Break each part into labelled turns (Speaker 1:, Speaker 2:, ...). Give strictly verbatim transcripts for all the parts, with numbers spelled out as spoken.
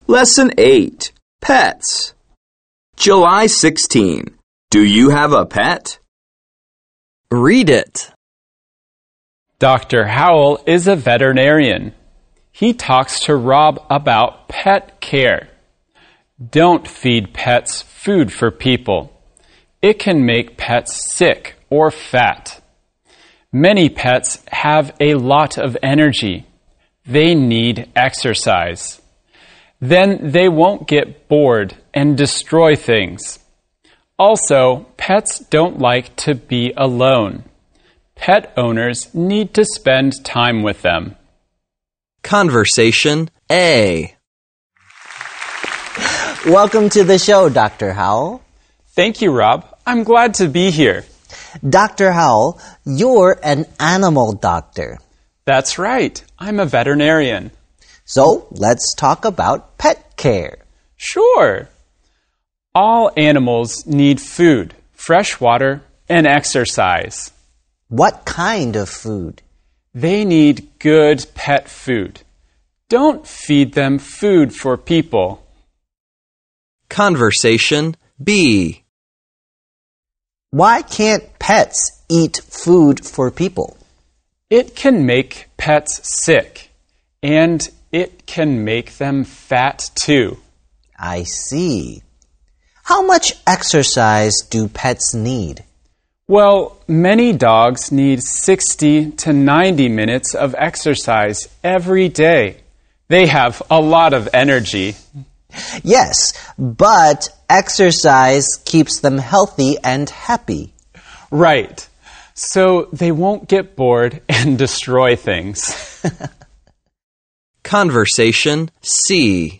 Speaker 1: Lesson eight. Pets. July sixteenth. Do you have a pet?
Speaker 2: Read it.
Speaker 3: Doctor Howell is a veterinarian. He talks to Rob about pet care. Don't feed pets food for people. It can make pets sick or fat. Many pets have a lot of energy. They need exercise. Then they won't get bored and destroy things. Also, pets don't like to be alone. Pet owners need to spend time with them.
Speaker 2: Conversation A.
Speaker 4: Welcome to the show, Doctor Howell.
Speaker 3: Thank you, Rob. I'm glad to be here.
Speaker 4: Doctor Howell, you're an animal doctor.
Speaker 3: That's right. I'm a veterinarian.
Speaker 4: So, let's talk about pet care.
Speaker 3: Sure. All animals need food, fresh water, and exercise.
Speaker 4: What kind of food?
Speaker 3: They need good pet food. Don't feed them food for people.
Speaker 2: Conversation B.
Speaker 4: Why can't pets eat food for people?
Speaker 3: It can make pets sick, and it can make them fat too.
Speaker 4: I see. How much exercise do pets need?
Speaker 3: Well, many dogs need sixty to ninety minutes of exercise every day. They have a lot of energy.
Speaker 4: Yes, but exercise keeps them healthy and happy.
Speaker 3: Right. So they won't get bored and destroy things.
Speaker 2: Conversation C.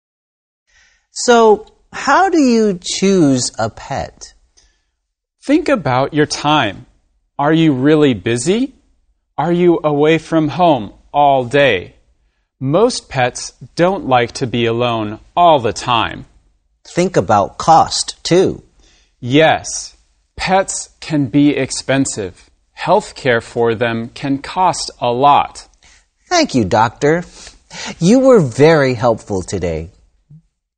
Speaker 4: So, how do you choose a pet?
Speaker 3: Think about your time. Are you really busy? Are you away from home all day? Most pets don't like to be alone all the time.
Speaker 4: Think about cost, too.
Speaker 3: Yes, pets can be expensive. Health care for them can cost a lot.
Speaker 4: Thank you, Doctor. You were very helpful today.